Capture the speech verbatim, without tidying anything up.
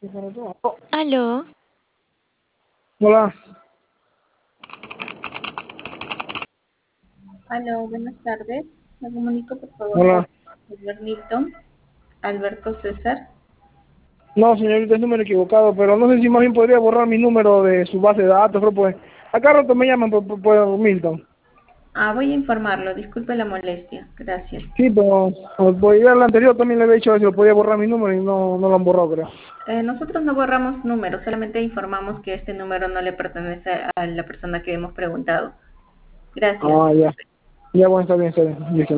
Aló, Hola, Aló, buenas tardes. Me comunico por favor con hola. el señor Nilton Alberto César. No, señorita, es número equivocado, pero no sé si más bien podría borrar mi número de su base de datos, pero pues, acá rato me llaman por, por, por Milton. Ah, voy a informarlo. Disculpe la molestia. Gracias. Sí, pero como por ir al anterior también le había dicho a ver si lo podía borrar mi número y no, no lo han borrado, creo. Eh, nosotros no borramos números, solamente informamos que este número no le pertenece a la persona que hemos preguntado. Gracias. Ah, ya. Ya, bueno, está bien, está bien. Listo.